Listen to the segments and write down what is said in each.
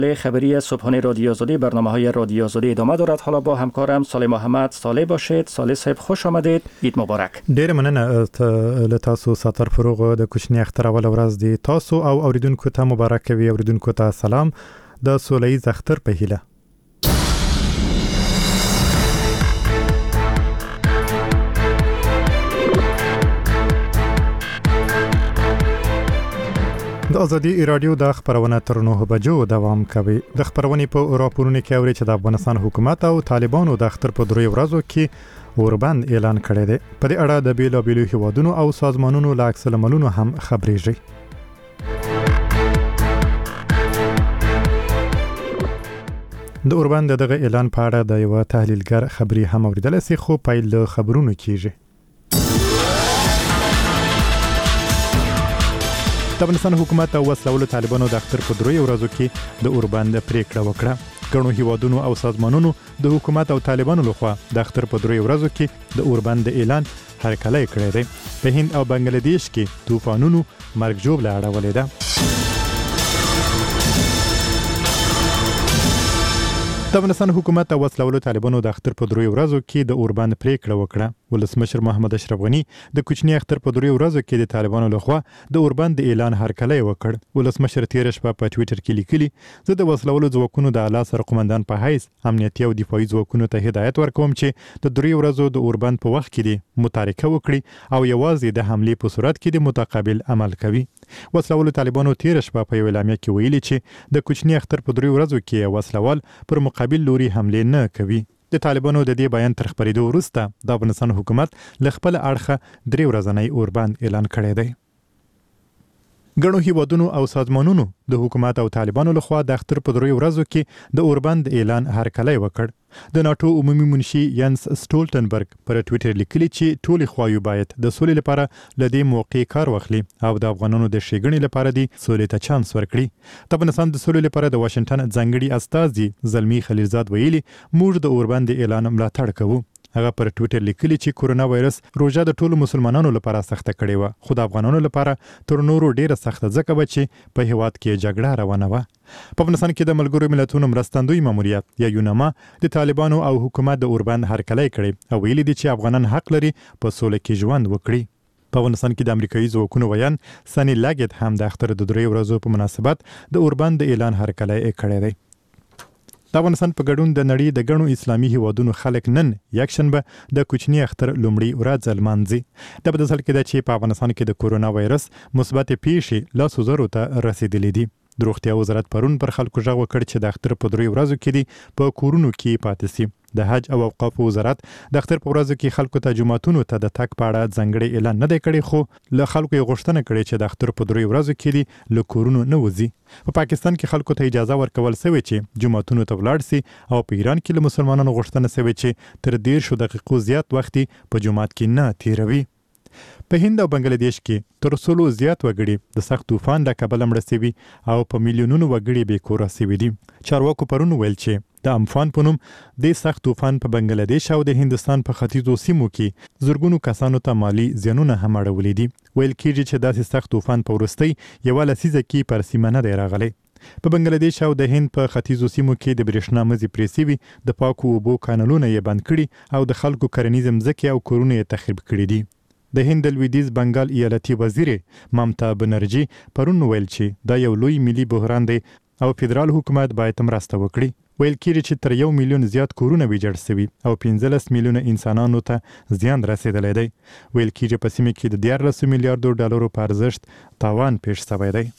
خبری صبحانه رادیو آزادی برنامه‌های رادیو آزادی ادامه دارد. حالا با همکارم صالح محمد صالح باشید. صالح صاحب خوش آمدید. عید مبارک. ډیر مننه تاسو ساتر فروغ د کوچنی اختر اول ورځ دی. تاسو او اوریدونکو ته مبارک وي. اوریدونکو ته سلام. د سوله‌ییز اختر په هیله. د ازادي رادیو د خبرونه تر 9 بجو دوام کوي. د خبرونې په راپورونو کې اوري چې د افغانستان حکومت او طالبانو د اختر په دروي ورځو کې اوربند اعلان کړی دی. په دې اړه د بیلابیلو هیوادونو او سازمانونو له عکس العملونو هم خبرېږي. د اوربند دغه اعلان په اړه د یو تحلیلګر خبري هم اوریدل سي، خو پیل خبرونو کیږي. د افغانستان حکومت او وسلوالو طالبانو د اختر په دروي ورځو کې د اوربند پریکړه وکړه. ګڼو هیوادونو او سازمانونو د حکومت او طالبانو لخوا د اختر په دروي ورځو کې د اوربند اعلان هرکلی کړی دی. په هند او بنگلاديش کې طوفانونو مرګ ژوبله اړولې ده. د افغانستان حکومت او وسلوالو طالبانو د اختر په دروي ورځو کې د اوربند پریکړه وکړه. ولسمشر محمد اشرف غنی د کوچنی اختر په دروي ورځو کې د طالبانو لخوا د اوربند اعلان هرکلی وکړ. ولسمشر تیر شپه په ټوئیټر کې لیکلي، زه د وسلوالو ځواکونو د اعلی سرقومندان په حیث امنیتي او دفاعي ځواکونو ته هدایت ورکوم چې د دروي ورځو د اوربند په وخت کې متارکه وکړي او یوازې د حملې په صورت کې د متقابل عمل کوي. وسلوالو طالبانو تیر شپه په یو اعلامیه کې ویلي چې د کوچنی اختر په دروي ورځو کې وسلوال پر مقابل لوري حمله نه کوي. د طالبانو د دې بیان تر خبرېدو وروسته د افغانستان حکومت له خپل اړخه 3 ورځنی اوربند اعلان کړی دی. ګڼو هیوادونو او سازمانونو د حکومت او طالبانو لخوا د اختر په دروي ورځو کې د اوربند اعلان هرکلی وکړ. د ناتو عمومي منشي ینس سټولټنبرګ پر ټوئیټر لیکلي چې ټولې خواوې باید د سولې لپاره له دې موقع کار واخلي او د افغانانو د ښېګڼې لپاره دی سولې ته چانس ورکړي. د افغانستان د سولې لپاره د واشنگټن ځانګړي استازي زلمی خلیلزاد ویلي، موږ د اوربند اعلان ملاتړ کوو. هغه پر ټوئیټر لیکلي چې کورونا وایرس روژه د ټولو مسلمانانو لپاره سخته کړې و، خو د افغانانو لپاره تر نورو ډیره سخته ځکه به چې په هیواد کې جګړه روانه وه. په افغانستان کې د ملګرو ملتونو مرستندوی ماموریت یا یونما د طالبانو او حکومت د اوربند هرکلی کړی او ویلي دي چې افغانان حق لري په سوله کې ژوند وکړي. په افغانستان کې د امریکایي ځواکونو ویان سنی لاګټ هم د اختر د دروي ورځو په مناسبت د اوربند اعلان هرکلی کړی دی. د افغانستان په ګډون د نړۍ د ګڼو اسلامي هیوادونو خلک نن یکشنبه د کوچنی اختر لومړی ورځ لمانځي. د په داسې کې ده چې په افغانستان کې د کورونا وایرس مثبت پیښې 100,000 ته رسیدلې دي. د روغتیا وزارت پرون پر خلکو غږ وکړ چې د اختر په دروي ورځو کې دي په کورونو کې پاتې سي. د حج او اوقاف وزارت د اختر په ورځو کې خلکو ته جمعتونو ته د تګ په اړه ځانګړی اعلان نه دی کړی، خو له خلکو یې غوښتنه کړې چې د اختر په دروي ورځو کې دي له کورونو نه وځي. په پاکستان کې خلکو ته اجازه ورکول سوې چې جمعتونو ته ولاړ سي او په ایران کې له مسلمانانو غوښتنه سوې چې تر 10 دقیقو زیات وخت په جمعات کې نه تیروي. په هند او بنگلاديش کې تر 100 زیات وګړي د سخت طوفان د کبله مړه شوي او په میلیونونو وګړي بې کوره شوي دي. چارواکو پرون ویل چې د امفان په نوم د سخت طوفان په بنگلاديش او د هندستان په ختیځو سیمو کې زرګونو کسانو ته مالی زیانونه هم اړولې دي. ویل کېږي چې داسې سخت طوفان په وروستۍ یوه لسیزه کې پر سیمه نه دی راغلی. په بنگلاديش او د هند په ختیځو سیمو کې د برېښنا مزي پرې سوي، د پاکو اوبو کانالونه یې بند کړي او د خلکو کرنیز مځکې او کورونه یې تخریب کړي دي. د هند لویدیز بنگال ایالتي وزیر ممتا بنرجي پرون ویل چې دا یو لوی ملي بحران دی او فدرال حکومت باید مرسته وکړي. ویل کېږي چې تر 1 میلیون زیات کورونه ویجاړ شوي او 15 میلیونه انسانانو ته زیان رسیدلی دی. ویل کېږي په سیمه کې د 14 میلیارډو ډالرو په ارزښت تاوان پیښ شوی دی.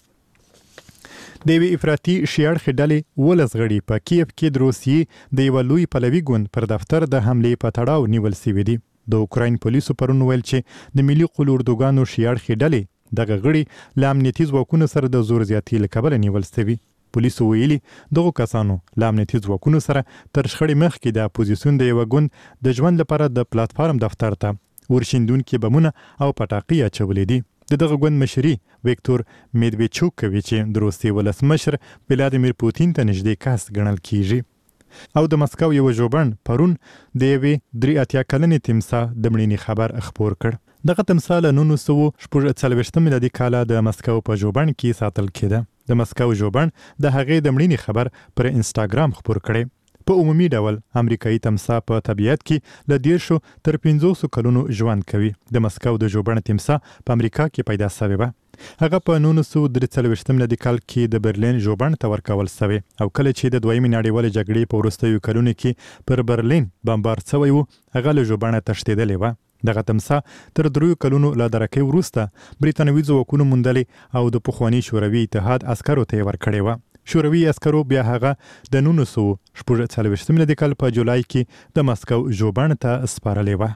د یوې افراطي شیاړخې ډلې 12 غړي په کیف کې د روسیې د یوه لوی پلوي ګوند پر دفتر د حملې په تړاو نیول شوي دي. د اوکراین پولیسو پرون ویل چې د ملي قلوردوګانو شیاړخې ډلې دغه غړي له امنیتي ځواکونو سره د زور زیاتي له کبله نیول شوي. پولیسو ویلي دغو کسانو له امنیتي ځواکونو سره تر شخړې مخکې د اپوزیسیون د یوه ګوند د ژوند لپاره د پلاتفارم دفتر ته ورشیندونکي بمونه او پټاقې اچولې دي. د دغه ګوند مشري ویکتور میدویچوک کوي چې د روسیې ولسمشر ولادیمیر پوتین ته نږدې کس ګڼل کیږي. او د مسکو یو ژوبڼ پرون د یوې 83 کلنې تمساح د مړینې خبر خپور کړ. دغه تمساح له 1946 میلادي کاله د مسکو په ژوبڼ کې ساتل کېده. د مسکو ژوبڼ د هغې د مړینې خبر پر انسټاګرام خپور کړی. په عمومي ډول امریکایي تمساح په طبیعت کې له 10 تر 500 کلونو ژوند کوي. د مسکو د ژوبڼ تمساح په امریکا کې پیدا شوی و. هغه په 1943 میلادي کال کې د برلین ژوبڼ ته ورکول شوی او کله چې د دویمې نړیوالې جګړې په وروستیو کلونو کې پر برلین بمبار شوی و، هغه له ژوبڼ تښتېدلی و. دغه تمساح تر 3 کلونو له درکې وروسته برېټانوي ځواکونو موندلې او د پخواني شوروي اتحاد عسکرو ته یې ورکړی و. شوروي عسکرو بیا هغه د 1944 میلادي کال په جولای کې د مسکو ژوبڼ ته سپارلی و.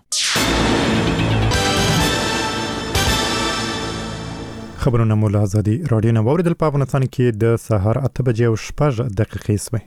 خبرونه مو له ازادي راډیو نه واوریدل. په افغانستان کې د سهار 8:06 سوی.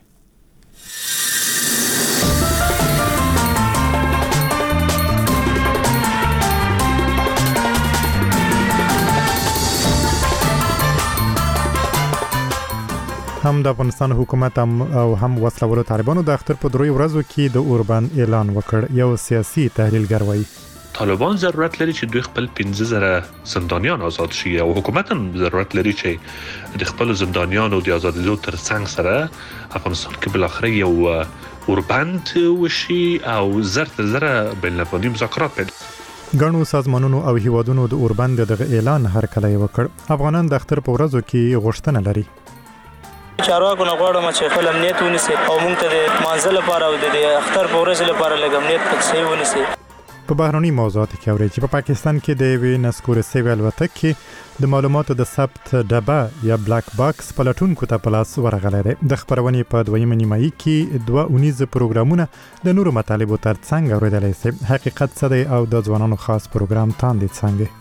هم د افغانستان حکومت او هم وسلوالو طالبانو د اختر په 3 ورځو کې د اوربند اعلان وکړ. یو سیاسي تحلیلګر وایي طالبان ضرورت لري چې دوی خپل 15,000 زندانیان آزاد شي او حکومت هم ضرورت لري چې د خپل زندانیانو د آزادولو ترڅنګ سره افغانستان کې بل اخر یو اوربند وشي او زره بین المللي مذاکرات پیل. ګڼو سازمانونو او هیوادونو د اوربند دغه اعلان هرکلی وکړ. افغانان د اختر په ورځو کې غوښتنه لري. چارواکو نه غواړم چې خپل امنیت ونیسي او موږ ته د مانځل لپاره او د اختر په ورځ لپاره لږ امنیت پکې ونیسي. په بهرني موضوعاتو کې اوري چې په پاکستان کې د یوې نسکور سیوی الوتکې د معلوماتو د ثبت ډبه یا بلاک باکس پلټونکو ته په لاس ورغلی دی. د خپرونې په دویمه نیمایي کې 2 اونیز پروګرامونه د نورو مطالبو ترڅنګ اوریدلی شي. حقیقت څه دی او د ځوانانو خاص پروګرام تاندې څنګه.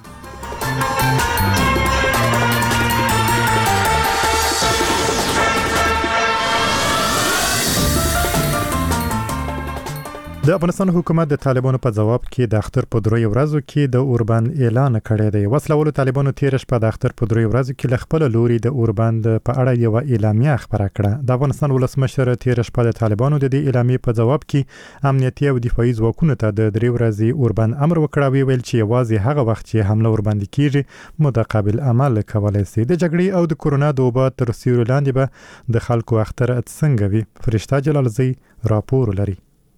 د افغانستان حکومت د طالبانو په جواب کې د اختر په 3 ورځو کې د اوربند اعلان کړی دی. وسلوالو طالبانو تیر شپه د اختر په 3 ورځو کې ل خپل لوري د اوربند په اړه یو اعلامیه خبره کړه. د افغانستان ولسمشر تیر شپه د طالبانو د دې اعلامیې په جواب کې امنیتي او دفاعي ځواکونو ته د 3 ورځې اوربند امر وکړ. ویل چې یوازې هغه وخت چې حمله ورباندې کیږي متقابل عمل کولای شي. د جګړې او د کورونا د وبا تر سیوري لاندې به د خلکو اختر څنګه وي. فرشته جلالزی راپور لري.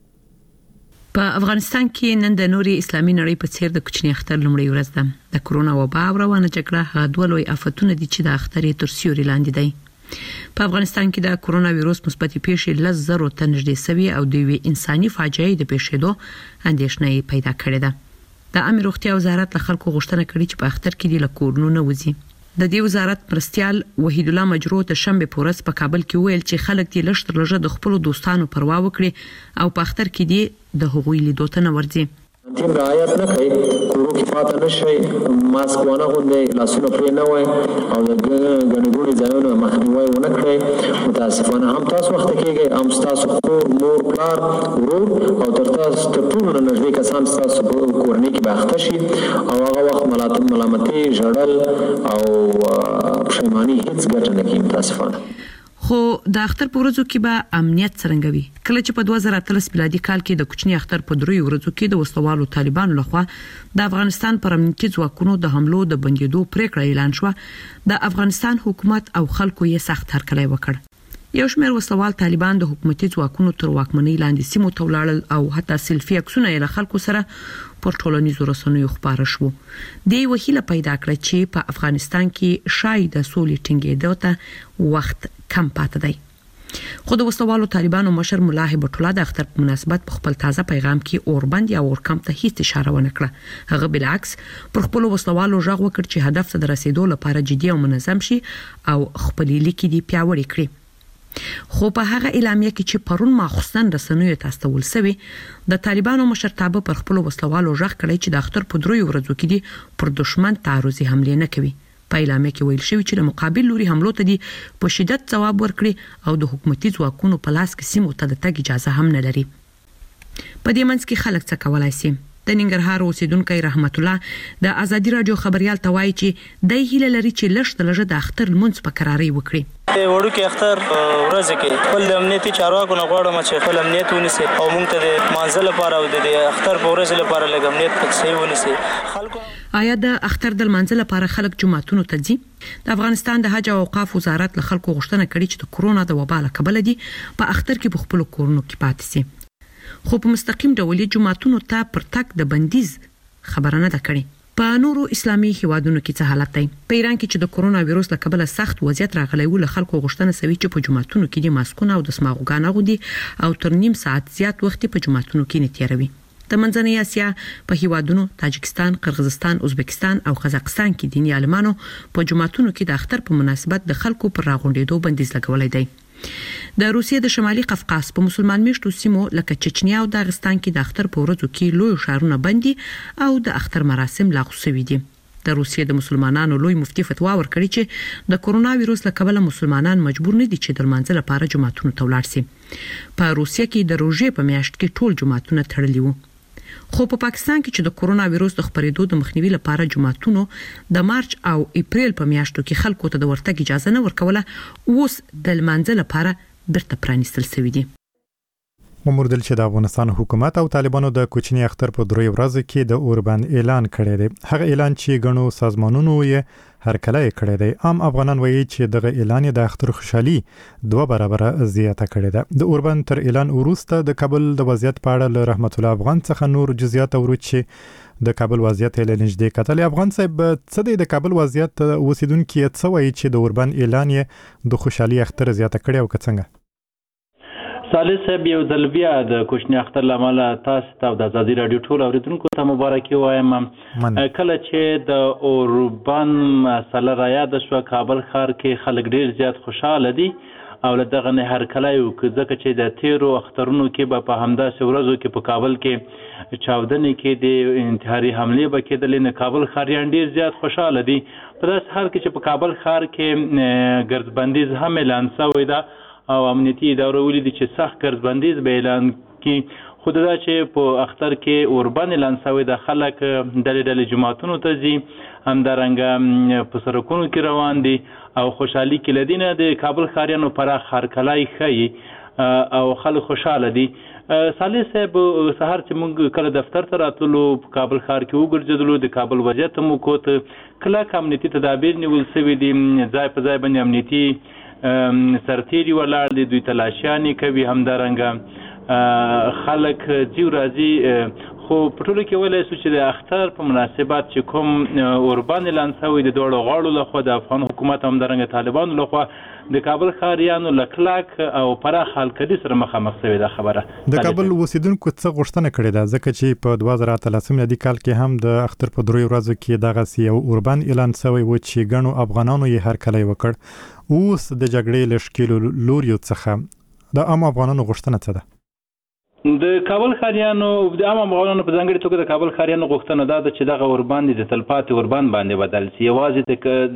په افغانستان کې نن د نوري اسلامي نړۍ په څیر د کوچني اختر لومړی ورځ ده. د کورونا وبا او روانه جګړه هغه دوه لوی آفتونه دي چې د اختر تر سیوري لاندې دي. په افغانستان کې د کورونا وایروس مثبت پیښې 10,000 ته نږدې سوي او د وی انساني فاجعه د پیښېدو اندېښنه پیدا کړې ده. د امر روغتیا وزارت له خلکو غوښتنه کړې چې په اختر کې د کورونو نه وځي. د دې وزارت مرستيال وحید الله مجروح د شنبه پورس په کابل کې ویل چې خلک دې لښتر لږه د خپل دوستانو پروا وکړي او په اختر کې دې د هغوی لیدو ته نه ورځي. تیم رعایت نه کوي، کورو کې پاتې نشي، ماسک ونه غوندي، لاسونه پرې نه وای او د ګڼګوڼې ځایونو مخنیوي ونه کړی. متاسفانه هم تاسو وخت کېږي هم تاسو خور مور پلار ورور او تر تاسو ټول نږدې کسان تاسو په کورنۍ کې باخته شي او هغه وخت ملامتي ژړل او پښیماني هیڅ ګټه نه کوي. متاسفانه خو د اختر په ورځو کې به امنیت څنګه وي؟ کله چې په 2013 میلادي کال کې د کوچني اختر په 3 ورځو کې د وسلوالو طالبانو لخوا د افغانستان پر امنیتي ځواکونو د حملو د بندیدو پریکړه اعلان شو، د افغانستان حکومت او خلکو یې سخت هرکلی وکړ. یو شمېر وسلوال طالبان د حکومتي ځواکونو تر واکمنۍ لاندې سیمو ته ولاړل او حتی سلفي عکسونه یې له خلکو سره پر ټولنیزو رسنیو خپاره شو. د وحیله پیدا کړ چې په افغانستان کې شاید د سولې ټینګېدو ته وخت کم پاتې دی. خو د وسلوالو طالبانو مشر مولا هیبت الله د اختر په مناسبت په خپل تازه پیغام کې اوربند یا اورکم ته هیڅ اشاره ونه کړه. هغه بالعکس پر خپل وسلوالو ژغ وکړ چې هدف ته رسیدو لپاره جدي او منظم شي او خپل لیکي دی پیاوړی کړي. خو په هغه اعلامیه کې چې پرون ماخصن رسنیو ته استول شوی، د طالبانو مشرتابه پر خپل وسلوالو ژغ کړی چې د اختر په 3 ورځو کې دي پر دشمن تعرضي حمله نه کوي. په اعلامیه کې ویل شوی چې د مقابل لوري حملو ته دي په شدت جواب ورکړي او د حکومتي ځواکونو په لاس کې سیمو ته د تګ اجازه هم نه لري. په دې منځ کې خلک څه کولای شي؟ د ننګرهار اوسیدونکو رحمت الله د ازادي رادیو خبريال توای چې د هیله لري چې لږ د اختر منځ په قراري وکړي. وړو کې اختر ورځ کې خپل د امنیتي چارواکو نه غواړم چې خپل امنیت ونیسي او موږ ته د مانځل لپاره او د اختر په ورځ لپاره لږ امنیت پکې صحیح ونیسي. خلکو آیا د اختر د مانځل لپاره خلک جمعتونو ته ځي؟ د افغانستان د حج او اوقاف وزارت له خلکو غوښتنه کړې چې د کورونا د وبا له کبله دي په اختر کې په خپل کورونو کې پاتې شي. خو په مستقیم ډول جمعتونو ته پر تک د بندیز خبرانه ده کړې. په نورو اسلامي هیوادونو کې څه حالت دی؟ په ایران کې چې د کورونا وایروس له کبله سخت وضعیت راغلی و، له خلکو غوښتنه شوې چې په جمعتونو کې د ماسکونو او د سماغوګان اغوندي او تر نیم ساعت زیات وخت په جمعتونو کې نه تیروي. د منځنۍ اسیا په هیوادونو تاجکستان، قرغیزستان، ازبکستان او قزاقستان کې دیني عالمانو په جمعتونو کې د اختر په مناسبت د خلکو پر راغونډېدو بندیز لګولای دی. د روسیې د شمالي قفقاز په مسلمان میشتو سیمو لکه چچنیا او داغستان کې د اختر په ورځو کې لوی ښارونه بندي او د اختر مراسم لغوه شوي دي. د روسیې د مسلمانانو لوی مفتي فتوا ورکړي چې د کورونا وایروس له کبله مسلمانان مجبور نه دي چې د لمانځه لپاره جمعتونو ته ولاړ شي. په روسیې کې د روژې په میاشت کې ټول جمعتونه تړلي وو. خو په پاکستان کې چې د کورونا وایروس د خپرېدو د مخنیوي لپاره جمعتونو د مارچ او اپریل په میاشتو کې خلکو ته د ورتګ اجازه نه ورکوله، اوس د لمانځه لپاره بیرته پرانیستل شوی دی. وموردل چې د افغانستان حکومت او طالبانو د کوچنی اختر په دروي ورځ کې د اوربند اعلان کړی دی. هغه اعلان چې غنو سازمانونو یې هرکله کړی دی. عام افغانان وایي چې دغه اعلان د اختر خوشحالي 2 برابر زیاته کړی ده. د اوربند تر اعلان وروسته د کابل د وضعیت په اړه له رحمت الله افغان څخه نور جزئیات اورو چې د کابل وضعیت له نږدې کتل. افغان صاحب څه د کابل وضعیت اوسیدونکو څه وایي چې د اوربند اعلان یې د خوشحالي اختر زیاته کړی او څنګه؟ صالح صاحب یو ځل بیا د کوچنی اختر لامل تاسو ته د ازادي رادیو ټول اوریدونکو ته مبارکي وایم. کله چې د اوربند مسله را یاد شو، کابل ښار کې خلک ډیر زیات خوشاله دي او له دغه نه هرکلی وکړي، ځکه چې د تیرو اخترونو کې به په همداسې ورځو کې په کابل کې چاودنې کې د انتحاري حملې به کېدلې. نه کابل ښاریان ډیر زیات خوشاله دي په داسې حال کې چې په کابل ښار کې ګردبندیز هم اعلان شوی ده او امنیتي ادارو ولیدي چې سخت ګردبندیز به اعلان کړي. خو دا چې په اختر کې اوربند اعلان شوی د خلک ډلې جماعتونو ته ځي، همدارنګه په سړکونو کې روان دي او خوشحالي کې لدینه د کابل ښاریانو پراخ هرکلی ښیي او خلک خوشاله دي. صالح صاحب سهار چې موږ کله دفتر ته راتلو په کابل ښار کې وګرځېدلو، د کابل وضعیت مو کوت کلک امنیتي تدابیر نیول شوي دي، ځای په ځای باندې امنیتي سرتیري ولاړ دي، دوی تلاشیانې کوي، همدارنګه خلک ځي راځي. خو په ټولو کې ویلی شو چې د اختر په مناسبت چې کوم اوربند اعلان شوی د دواړو غاړو لخوا د افغان حکومت همدارنګه طالبانو لخوا د کابل ښاریانو له کلک او پراخ هلکدي سره مخامخ شوې ده. خبره د کابل اوسیدونکو څه غوښتنه کړې ده، ځکه چې په 2013 میلادي کال کې هم د اختر په دروي ورځو کې دغسې یو اوربند اعلان شوی و چې ګڼو افغانانو یې هرکلی وکړ. اوس د جګړې له ښکېلو لوریو څخه د عام افغانانو غوښتنه څه ده؟ د کابل ښاریانو د عام افغانانو په ځانګړي توګه د کابل ښاریانو غوښتنه دا ده چې دغه اوربند د تلپاتې اوربند باندې بدل شي، یوازې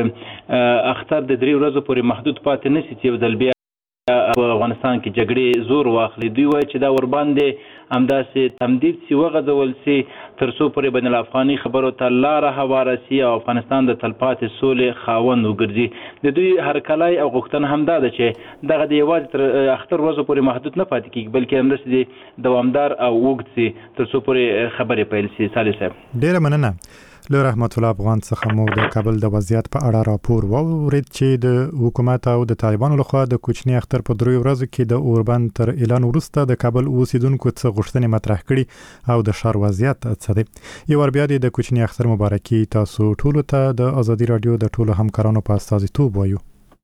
د اختر د 3 ورځو پورې محدود پاتې نه شي چې یو ځل بیا په افغانستان کې جګړې زور واخلي. دوی وایي چې دا اوربند همداسې تمدید شي، وغځول شي تر څو پورې بین الافغاني خبرو ته لاره هواره شي او افغانستان د تلپاتې سولې خاوند وګرځي. د دوی هرکلی او غوښتنه هم دا ده چې دغه د یوازې تر اختر ورځو پورې محدود نه پاتې کېږي، بلکې همداسې دوامدار او اوږد شي تر څو پورې خبرې پیل شي. صالح صاحب ډېره مننه. له رحمت الله افغان څخه مو د کابل د وضعیت په اړه راپور واورید چې د حکومت او د طالبانو لخوا د کوچنی اختر په دروي ورځو کې د اوربند تر اعلان وروسته د کابل اوسیدونکو څخه غوښتنې مطرح کړي او د ښار وضعیت څه دی. یو ور بیا د کوچنی اختر مبارکي تاسو ټولو ته د ازادي رادیو د ټولو همکارانو په استازیتوب وایو.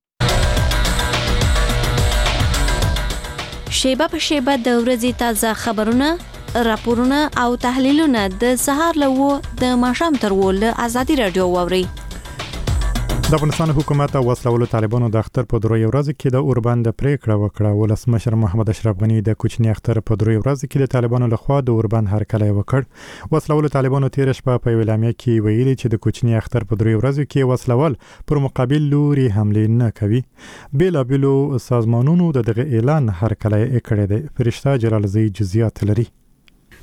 شیبه په شیبه د ورځې تازه خبرونه، راپورونه او تحلیلونه د سهار له د ماښام تر له ازادي رادیو واوري. د افغانستان حکومت او وسلوالو طالبانو د اختر په دروي ورځ کې د اوربند پریکړه وکړه. ولسمشر محمد اشرف غنی د کوچنی اختر په دروي ورځ کې د طالبانو لخوا د اوربند هرکلی وکړ. وسلوالو طالبانو تیر شپه په اعلامیه کې ویلي چې د کوچنی اختر په دروي ورځ کې وسلوال پر مقابل لوري حمله نه کوي. بیلابیلو سازمانونو دغه اعلان هرکلی کړی دی. فرشته جلالزی جزئیات لري.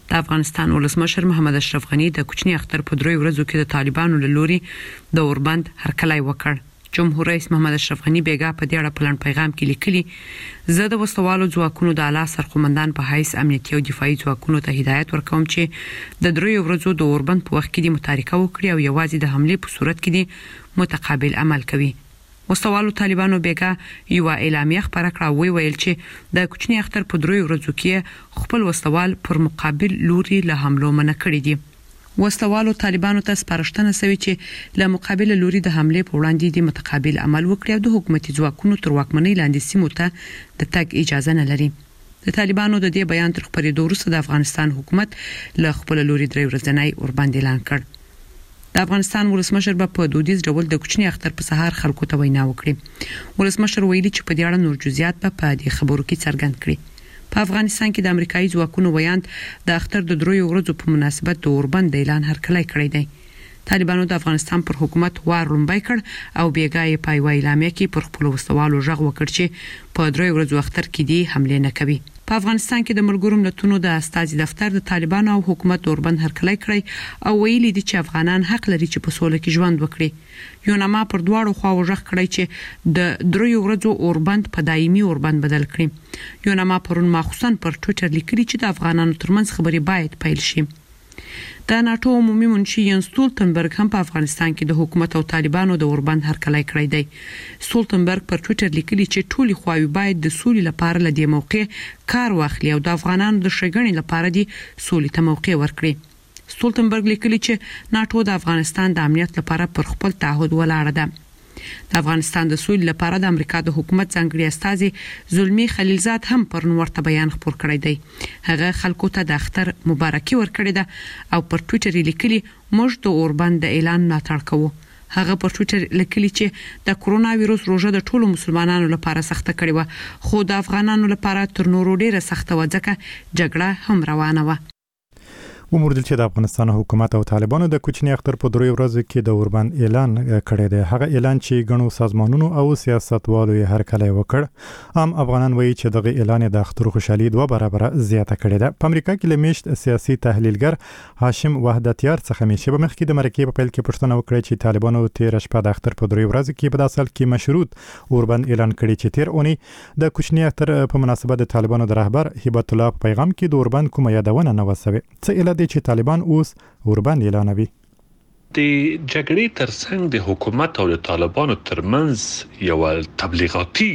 د افغانستان ولسمشر محمد اشرف غنی د کوچنی اختر په دروي ورځو کې د طالبانو له لوري د اوربند هرکلی وکړ. جمهور رئیس محمد اشرف غنی بیګا په دې اړه په لړ پیغام کې لیکلي زه د وسوالو ځواکونو د اعلی سرقومندان په حیث امنیتي او دفاعي ځواکونو ته هدایت ورکوم چې د دروي ورځو د اوربند په وخت کې د متارکه وکړي او یوازې د حمله په صورت کې د متقابل عمل کوي. وسوالو طالبانو بیګا یو اعلامیه خبره کړه ویل چې د کوچنی اختر په دروي ورځو کې خپل وسوال پر مقابل لوري له حملو منع کړی دي. وسوالو طالبانو ته سپارښتنه شوې چې له مقابل لوري د حمله په وړاندې د متقابل عمل وکړي او د حکومتي ځواکونو تر واکمنۍ لاندې سیمو ته د تګ اجازه نه لري. د طالبانو د دې بیان تر خبرېدو وروسته د افغانستان حکومت له خپل لوري درې ورځنی اوربند اعلان کړ. د افغانستان ولسمشر په دودیز ډول د کوچنی اختر په سهار خلکو ته وینا وکړه. ولسمشر ویلي چې په دې اړه نور جزئیات په دې خبرو کې څرګند کړي. په افغانستان کې د امریکایي ځواکونو ویاند د اختر د دروي ورځو په مناسبت د اوربند اعلان هرکلی کړی دی. طالبانو د افغانستان پر حکومت وار لومبای کړ او بیګا یې په اعلامیه کې پر خپل وسوالو ژغ وکړ چې په دروي ورځو اختر کې دی حمله نه کوي. په افغانستان کې د ملګرو ملتونو د استازي دفتر د طالبانو او حکومت اوربند هرکلی کړی او ویلي دي چې افغانان حق لري چې په سوله کې ژوند وکړي. یوناما پر دواړو خواو ژغ کړی چې د دروي ورځو اوربند په دایمي اوربند بدل کړي. یوناما پرون مخصوصا پر ټوئیټر لیکلي چې د افغانانو ترمنځ خبرې باید پیل شي. د ناتو عمومي منشي ینس ستولتنبرګ هم په افغانستان کې د حکومت او طالبانو د اوربند هرکلی کړی دی. ستولتنبرګ پر ټوئیټر لیکلي چې ټولي خواوې باید د سولې لپاره له دې موقع کار واخلي او د افغانانو د ښېګڼې لپاره د سولې ته موقع ورکړي. ستولتنبرګ لیکلي چې ناتو د افغانستان د امنیت لپاره پر خپل تعهد ولاړه ده. د افغانستان د سولې لپاره د امریکا د حکومت ځانګړي استازي زلمی خلیلزاد هم پر ورته بیان خپور کړی دی. هغه خلکو ته د اختر مبارکي ورکړې ده او پر ټوئیټر لیکلي موږ د اوربند د اعلان ملاتړ کوو. هغه پر ټوئیټر لیکلي چې د کورونا وایروس روزه د ټولو مسلمانانو لپاره سخته کړې و خو د افغانانو لپاره تر نورو ډیره سخته و ځکه جګړه هم روانه و. وموردل چې د افغانستان حکومت او طالبانو د کوچنی اختر په دروي ورځو کې د اوربند اعلان کړی دی. هغه اعلان چې غنو سازمانونو او سیاستوالو یې هرکلی وکړ. عام افغانان وایي چې دغه اعلان د اختر خوشحالي 2 برابر زیاته کړې ده. په امریکا کې لمیشت سیاسي تحلیلګر هاشم وحدتیار څخه مې شبه مخکې د مرکې په پیل کې پوښتنه وکړه چې طالبانو تیر شپه د اختر په دروي ورځو کې په داسل کې مشروط اوربند اعلان کړی چې تیر اونۍ د کوچنی اختر په مناسبت د طالبانو د رهبر هبت الله په پیغام کې د اوربند کومه یادونه نه وسوي. څه اله دي چې طالبان اوس اوربند اعلانوي. د جګړې ترڅنګ د حکومت او د طالبانو ترمنځ یو تبلیغاتي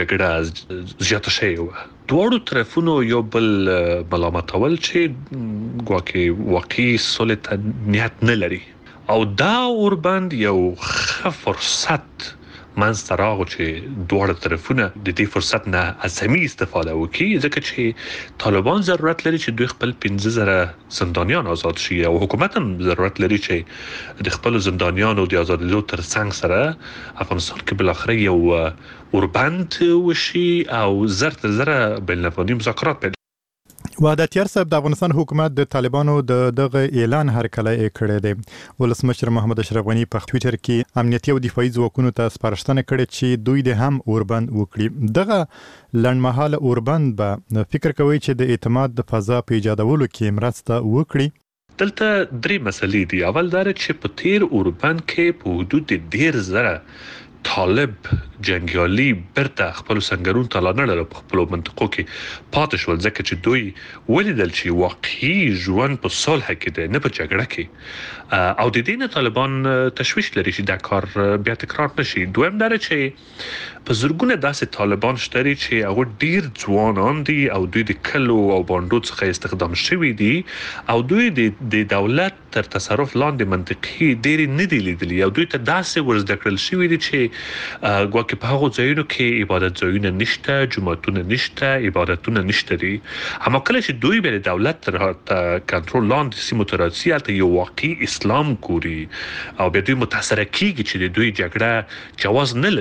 جګړه زیاته شوې و. دواړو طرفونو یو بل ملامتول چې ګواکې واقعي صلح ته نیت نه لري او دا اوربند یو ښه فرصت منځته راغو چې دواړه طرفونه د دې فرصت نه عظمي استفاده وکړي ځکه چې طالبان ضرورت لري چې دوی خپل 15,000 زندانیان آزاد شي او حکومت هم ضرورت لري چې د خپل زندانیانو د آزادېدو ترڅنګ سره افغانستان کې بلاخره یو اوربند وشي او زر تر زره بین الافغاني مذاکرات پیل. وحدتیار صاحب د افغانستان حکومت د طالبانو دغه اعلان هرکلی کړی دی. ولسمشر محمد اشرف غنی په ټوئیټر کې امنیتي او دفاعي ځواکونو ته سپارښتنه کړې چې دوی د هم اوربند وکړي. دغه لنډمهاله اوربند به فکر کوي چې د اعتماد د فضا په ایجادولو کې مرسته وکړي. دلته 3 مسلې دي. اول دا چې په تیر اوربند کې په حدود 10,000 طالب جنگیالي برته خپل سنگرون ته لاندل په خپل منطقو کې پاتې شول ځکه چې دوی ولیدل چې واقعي ژوند په صلح کې دی نه په جګړه کې او د دې نه طالبان تشویش لري چې دا کار بیا تکرار نشي. دویم دا چې په زرګونه داسې طالبان شته چې هغه ډیر ځوانان دي او دوی د کلو او باندو څخه استخدام شوي دي او دوی د دولت تر تصرف لاندې منطقي ډیر نه دي لیدلي او دوی ته داسې ورزده کړل شوي دي چې ګواکې په هغو ځایونو کې عبادت ځایونه نشته، جوماتونه نشته، عبادتونه نشته دي. اما کله چې دوی به د دولت تر کنټرول لاندې سیمو ته راځي هلته یو واقعي اسلام ګوري او بیا دوی متاثره کیږي چې د دوی جګړه جواز نه لري.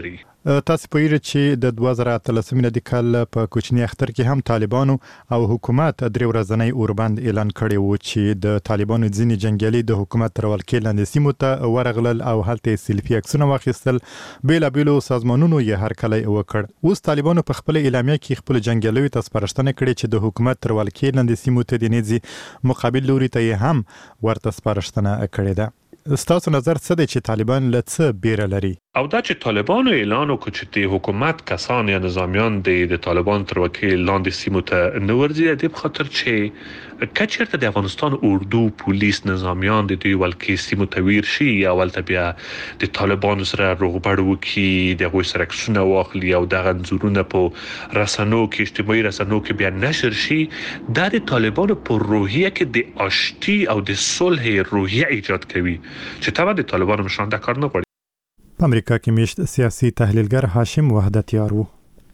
تاسو پوهیږئ چې د 2013 میلادي کال په کوچني اختر کې هم طالبانو او حکومت درې ورځنی اوربند اعلان کړی و چې د طالبانو ځینې جنگیالي د حکومت تر ولکې لاندې سیمو ته ورغلل او هلته سیلفي عکسونه واخیستل. بیلابیلو سازمانونو یې هرکلی وکړ. اوس طالبانو په خپل اعلامیه کې خپل جنگیالیو ته سپارښتنه کړې چې د حکومت تر ولکې لاندې سیمو ته د نېزي مقابل لوري ته یې هم ورته سپارښتنه کړې ده. ستاسو نظر څه دی چې طالبان له څه بیره لري؟ او دا چې طالبانو اعلان وکړ چې د حکومت کسان یا نظامیان د طالبان تر وکیل لاندې سیمو ته نه ورځي، د خاطر چې کچرته د افغانستان اردو پولیس نظامیان د دوی ولکې سیمو ته ویر شي یا ولته بیا د طالبانو سره روغبړ وکړي، د غوي سره عکسونه واخلي او دغه انځورونه په رسنیو کې اجتماعي رسنیو کې بیا نشر شي، د طالبانو په روحیه کې د آشتی او د صلح روحیه ایجاد کوي چې طبعا د طالبانو مشران دا کار نه غواړي. په امریکا کې میشت سیاسي تحلیلګر هاشم وحدتیار وو.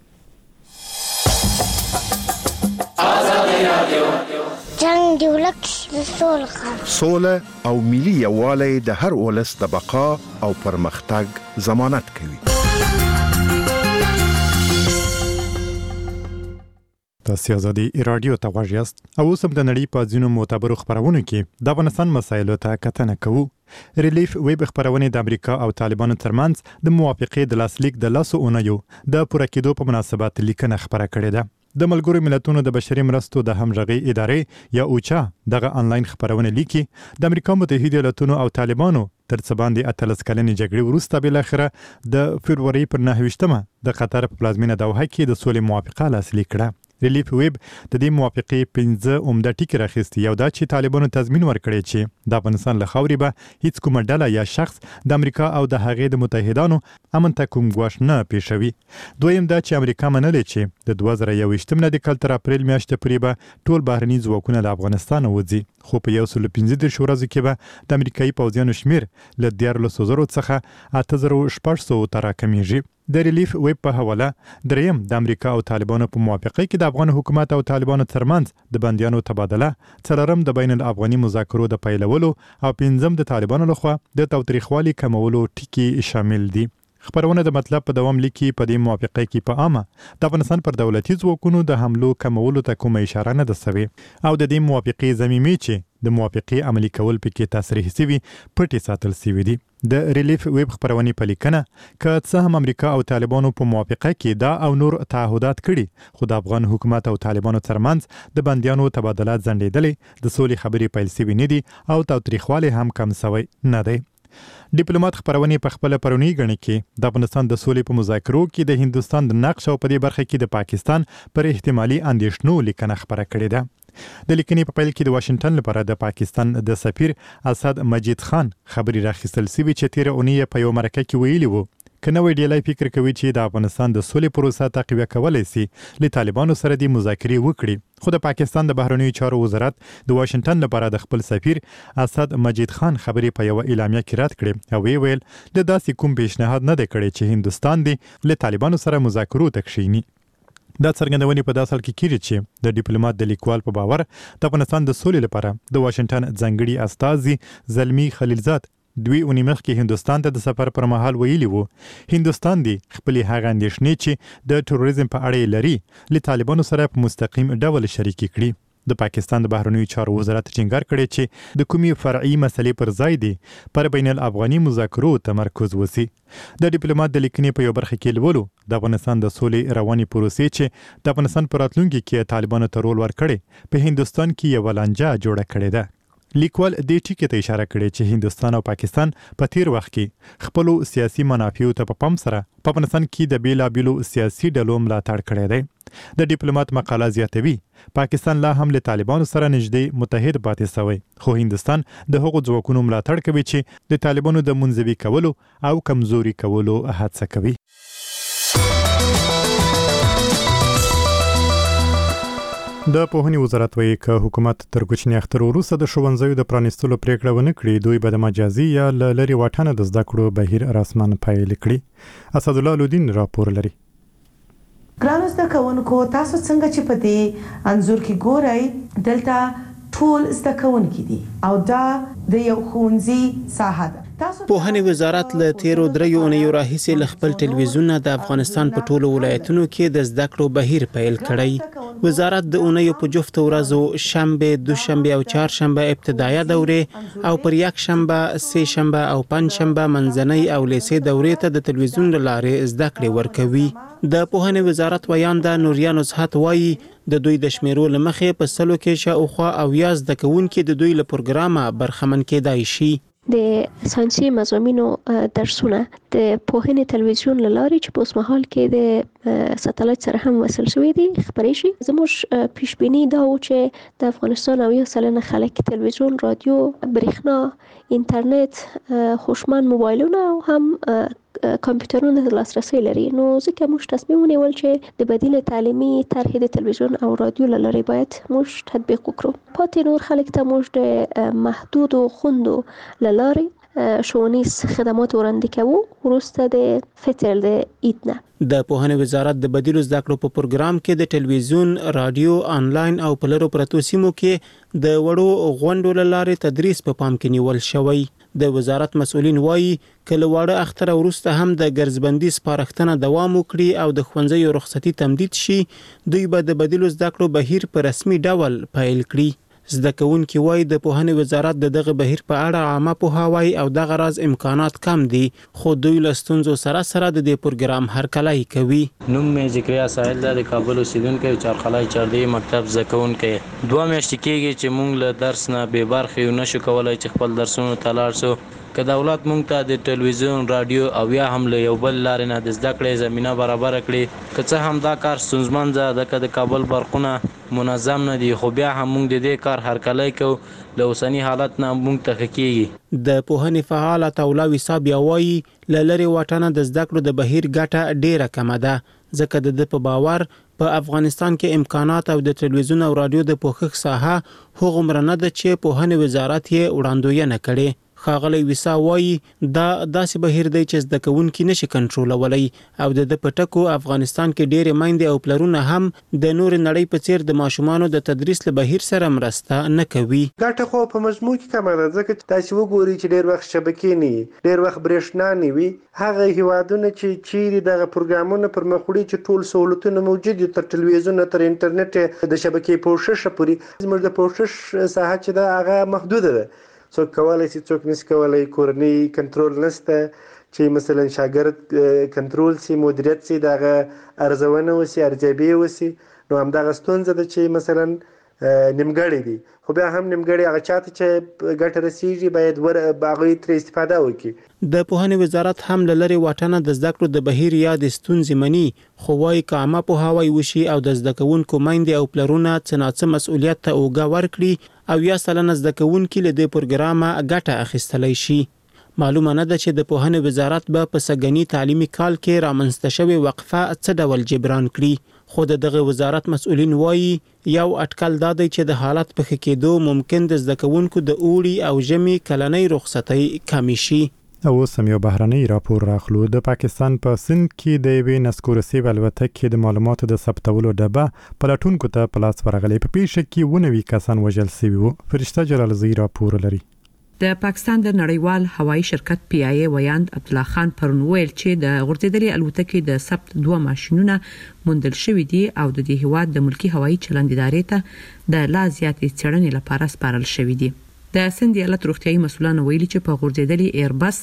جنگ دی ولک سوله او ملي یووالی د هر ولس د بقا او پرمختګ ضمانت کوي. تاسو ازادي رادیو ته غواړئ او اوس هم د نړۍ په ځینو معتبرو خبرونو کې د افغانستان مسایلو ته کتنه کوو. ریلیف ویب خبرونه د امریکا او طالبانو ترمنځ د موافقې د لاسلیک د لاسو اونیو د پوره کېدو په مناسبت لیکنه خبره کړې ده. د ملګرو ملتونو د بشري مرستو د همغږي ادارې یا اوچا دغه انلاین خبرونه لیکي د امریکا متحده ایالاتونو او طالبانو تر څه باندې 13 کلنې جګړې وروسته بل اخره د فبرवरी پر 9 د قطر په پلازمینه دوحه کې د سولې موافقه لاسلیک کړه. ریلیف ویب د دې موافقې 15 عمده ټکي راخستي. یو دا چې طالبانو تضمین ورکړي چې د افغانستان له خاورې به هیڅ کومه ډله یا شخص د امریکا او د هغې د متحدانو امن ته کوم ګواښ نه پیښوي. دویم دا چې امریکا منلې چې د 2021 میلادي کال تر اپریل میاشتې پورې به ټول بهرني ځواکونه له افغانستان وځي، خو په 115 ورځو کې به د امریکایي پوځیانو شمیر له 14,000 څخه 8,600 ته راکمیږي. د ریلیف ویب په حواله دریم د امریکا او طالبانو په موافقه کې د افغان حکومت او طالبانو ترمنځ د بنديانو تبادله، څلورم د بین الافغاني مذاکرو د پیلولو او پنځم د طالبانو لخوا د تاوتریخوالي کمولو ټکي شامل دي. خبرونه د مطلب په دوام لیکي په دې موافقه کې په عامه د افغانستان پر دولتي ځواکونو د حملو کمولو ته کومه اشاره نه ده سوې او د دې موافقې ضمیمې چې د موافقې عملي کول پکې تصریح شوي پټې ساتل شوي دي. د ریلیف ویب خبرونه په لیکنه که څه هم امریکا او طالبانو په موافقه کې دا او نور تعهدات کړي، خو د افغان حکومت او طالبانو ترمنځ د بنديانو تبادله ځنډېدلې، د سولې خبرې پیل شوي نه دي او تاوتریخوالی هم کم شوی نه دی. ډیپلوماټ خبرونه په خپل پرونی غني کې د افغانستان د سولې په مذاکرو کې د هندستان د نقش او په دې برخه کې د پاکستان پر احتمالي اندېښنو لیکنه خبره کړې ده. د لیکنې په پیل کې د واشنگټن لپاره د پاکستان د سفیر اسد مجید خان خبري راخیستل سوي چې تیر اونۍ په یو مرکه کې ویلي وو کنه وی ډیلای فکر کوي چې د افغانستان د سولې پروسه تقویه کولای شي له طالبانو سره د مذاکرې وکړي، خو د پاکستان د بهرنیو چارو وزارت د واشنگټن لپاره د خپل سفیر اسد مجید خان خبري په یو اعلامیه کې رد کړې او ویل د داسې کوم پیشنهاد نه دی کړی چې هندستان دی له طالبانو سره مذاکرو ته کښینی. دا څرګندونې په داسې حال کې کیږي چې د ډیپلوماټ د لیکوال په باور د افغانستان د سولې لپاره د واشنگټن ځانګړي استازي زلمی خلیلزاد دوی اونۍ مخکې هندستان ته د سفر پر مهال ویلي وو هندستان دی خپل هغه اندېښنې چې د ټوریزم په اړه لري له طالبانو سره په مستقیم ډول شریک کړي. د پاکستان د بهرنیو چارو وزارت ټینګار کړی چې د کومي فرعي مسلې پر ځای دی پر بین الافغاني مذاکرو تمرکز وسی. د ډیپلوماټ د لیکنې په یو برخه کې لولو د افغانستان د سولې رواني پروسې چې د افغانستان پر راتلونکي کې طالبانو ته رول ورکړي په هندستان کې یو لانجه جوړه کړې ده. لیکوال دې ټکي ته اشاره کړې چې هندستان او پاکستان په تیر وخت کې خپل سیاسي منافعو ته په پام سره په افغانستان کې د بیلابیلو سیاسي ډلو ملاتړ کړی دی. د ډیپلوماټ مقاله زیاتوي پاکستان لا هم له طالبانو سره نږدې متحد پاتې شوی، خو هندستان د هغو ځواکونو ملاتړ کوي چې د طالبانو د منځوي کولو او کمزوري کولو هڅه کوي. د پوهنې وزارت وایي که حکومت تر کوچني اختر وروسته د ښوونځیو د پرانیستلو پریکړه ونه کړي، دوی به د مجازي یا لري واټنه د زده کړو بهیر رسماً پیل کړي. اسدالله الدین راپور لري. ګرانو زده کوونکو، تاسو څنګه چې په دې انځور کې ګورئ دلته ټول زده کوونکي دي او دا د یو ښوونځي ساحه ده. پوهنې وزارت له تیرو 3 اونیو راهیسې له خپل ټلویزیون د افغانستان په ټولو ولایتونو کې د زده کړو بهیر پیل کړی. وزارت د اونیو په جفت ورځو شنبه، دوشنبه او چهارشنبه ابتدایي دورې او پر یک شنبه، سه شنبه او پنځ شنبه منځنۍ او لیسې دورې ته د ټلویزیون له لارې زده کړې ورکوي. د پوهنې وزارت ویانده نوریا نصحت وایي د دوی د شمیرو له مخې په سلو کې شاوخوا 80 زده کوونکي د دوی له پروګرامه برخمن کېدای شي. د ساینسي مضامینو درسونه د پوهنې تلویزیون له لارې چې په اوس مهال کې د ساتلایت سره هم وصل شوی دي خبرې شي. زموږ پیشبینی دا و چې د افغانستان 90% خلک تلویزیون، رادیو، برېښنا، انټرنیټ، خوشمن موبایلونه او هم کمپیوټرونه د لاسرسي لري. نو ځکه موږ تصمیم ونیول چې د بدیل تعلیمي طرحې د تلویزیون او رادیو له لارې باید موږ تطبیق وکړو. پاتې نور خلک ته موږ د محدودو خوندو له لارې ښوونیز خدمات وړاندې کوو وروسته د فطر د عید نه. د پوهنې وزارت د بدیلو زده کړو په پروګرام کې د ټلویزیون، رادیو، آنلاین او په لرو پرتو سیمو کې د وړو غونډو له لارې تدریس په پام کې نیول شوی. د وزارت مسؤلین وایي کله واړه اختر وروسته هم د ګرځبندي سپارښتنه دوام وکړي او د ښوونځیو رخصتي تمدید شي، دوی به د بدیلو زده کړو بهیر په رسمي ډول پیل کړي. زده کوونکي وایي د پوهنې وزارت د دغه بهیر په اړه عامه پوهاوی او دغه راز امکانات کم دي، خو دوی له ستونزو سره د دې پروګرام هرکلی کوي. نوم مې ذکریا ساحل ده، د کابل اوسیدونکی، چارخلای چاردی مکتب زده کوونکی. 2 میاشتې کېږي چې موږ له درس نه بې برخې یو، نشو کولی چې خپل درسونو ته لاړ شو. که دولت موږ ته د ټلویزیون، رادیو او یا هم له یو بل لارې نه د زده کړې زمینه برابر کړي، که څه هم دا کار ستونزمن ده ځکه د کابل برقونه منظم نه دي، خو بیا هم موږ د دې کار هرکلی کوو. له اوسني حالت نه موږ ته ښه کېږي. د پوهنې فعال عطاالله وصاب بیا وایي له لرې واټنه د زده کړو د بهیر ګټه ډیره کمه ده، ځکه د ده په باور په افغانستان کې امکانات او د ټلویزیون او رادیو د پوښښ ساحه هغومره نه ده چې پوهنې وزارت یې وړاندوینه کړي. ښاغلی ویسا وایي دا داسې بهیر دی چې زده کوونکي نشي کنټرولولی او د ده په ټکو افغانستان کې ډېرې میندې او پلرونه هم د نورې نړۍ په څیر د ماشومانو د تدریس له بهیر سره مرسته نه کوي. ګټه خو په مجموع کې کمه ده، ځکه چې تاسې وګورئ چې ډېر وخت شبکې نه وي، ډېر وخت برېښنا نه وي. هغه هیوادونه چې چیرې دغه پروګرامونه پر مخ وړي چې ټول سهولتونه موجود دي، تر ټلویزیون تر انټرنیټ د شبکې پوښښ پورې، زموږ د پوښښ ساحه چې ده هغه محدوده ده. څوک کولی شي، څوک نشي کولی. کورنۍ کنټرول نشته چې مثلا شاګرد کنټرول سي، مدیریت سي، دغه ارزونه وسي، ارزیابي وسي. نو همدغه ستونزه ده چې مثلا نیمګړی دي، خو بیا هم نیمګړی هغه چاته چې ګټه رسیږي باید هغوی ترې استفاده وکړي. د پوهنې وزارت هم له لرې واټنه د زده کړو د بهیر یا د ستونزې مني، خو وایي که عامه پوهاوی وشي او د زده کوونکو میندې او پلرونه څه ناڅه مسؤلیت ته اوږه ورکړي او یا سلنه زده کوونکي له دې پروګرامه ګټه اخیستلی شي. معلومه نه ده چې د پوهنې وزارت به په سږني تعلیمي کال کې رامنځته شوې وقفه څه ډول جبران کړي، خو د دغه وزارت مسؤلین وایي یو اټکل دا دی چې د حالت په ښه کېدو ممکن د زده کوونکو د اوړي او ژمي کلنۍ رخصتۍ کمې شي. او اوس هم یو بهرنی راپور راخلو. د پاکستان په سند کې د یوې نسکورسیب الوتکې د معلوماتو د ثبتولو ډبه پلټونکو ته په لاس ورغلی. په پیښه کې 90 کسان وژل شوي وو. فرشته جلالزی راپور لري. د پاکستان د نړیوال هوایي شرکت PIA ویاند عبدالله خان پرون ویل چې د غورځېدلې الوتکې د ثبت 2 ماشينونه موندل شوي دي او د دې هیواد د ملکی هوایي چلند ادارې ته د لا زیاتې څېړنې لپاره سپارل شوي دي. د سند ایالت روغتیايي مسؤلانو ویلي چې په غورځېدلې ایربس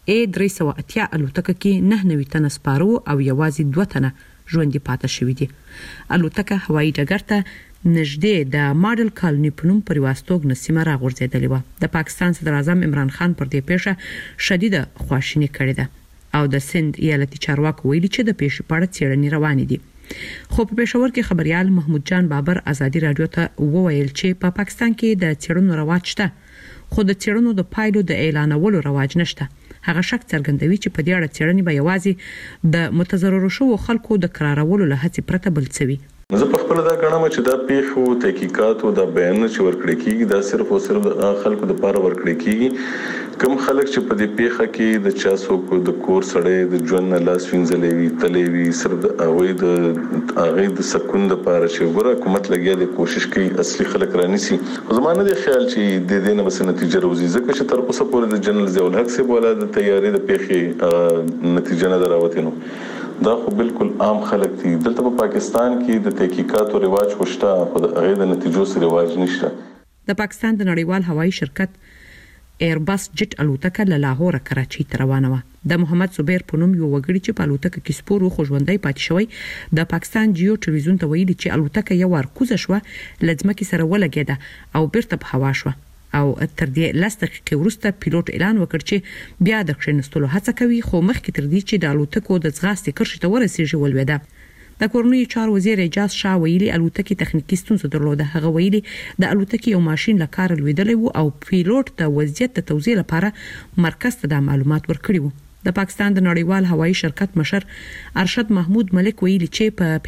A380 الوتکه کې 9 تنه سپارو او یوازې 2 تنه ژوندۍ پاتې شوي دي. الوتکه هوایي ډګر ته نږدې د ماډل کالونی په نوم پر واستوګ نسیمه راغورځېدلې و. د پاکستان صدر اعظم عمران خان پر دې پیښه شدیده خواشیني کړې ده او د سند ایالتي چارواکو ویلي چې د پیښې په اړه څېړنې روانې دي. خو په پېښور کې خبريال محمود جان بابر ازادي رادیو ته وویل چې په پاکستان کې د څېړنو رواج شته، خو د څېړنو د پایلو د اعلانولو رواج نشته. هغه شک څرګندوي چې په دې اړه څېړنې به یوازې د متضررو شوو خلکو د قرارولو له هڅې پرته بل څه وي. زه په خپل دا غواړم چې دا پیښو تحقیقات او دا بیان چې ورکړي کیږي دا صرف او صرف خلکو د پاره ورکړي کیږي کوم خلک چې په دې پیښه کې د چا څوک د کور سړی د ژوند نه لاس وینځلې وي تلې وي سر د هغه د سکون د پاره چې ګوره حکومت لګیا د کوشش کوي اصلي خلک رانیسي زمانه د خیال چې د دې نه بس نتیجه راوځي ځکه چې تر اوسه پورې د جنرال ضیاء الحق صاحب ولا د تیاری د پیښې نتیجه نه دراوته نو دا خو بالکل عام خلک دي دلته په پاکستان کې د تحقیقات او رواج خوشته خو د هغه د نتیجو سره رواج نشته د پاکستان د نړیوال هوایي شرکت ایرباس جټ الوتکه له لاهور کراچۍ ته روانه و د محمد زبیر په نوم یو وګړي چې په الوتکه کې سپور او خوشوندۍ پاتې شوی د پاکستان جیو ټلویزیون ته ویلي چې الوتکه یو ورکوزه شو لځمکې سره ولګیده او بیرته په هوا شو او تر دې لاس دقیقې وروسته پیلوټ اعلان وکړ چې بیا د کښینستلو هڅه کوي خو مخکې تر دې چې د الوتکو د ځغاستې کرښې ته ورسیږي ولویده د کورنۍ چارو وزیر اجاز شاه ویلي الوتکې تخنیکی ستونزه درلوده هغه ویلي د الوتکې یو ماشين له کار لویدلی وو او پیلوټ د وضعیت د توضیح لپاره مرکز ته د معلومات ورکړي وو د پاکستان د نړیوال هوایي شرکت مشر ارشد محمود ملک ویلي چې په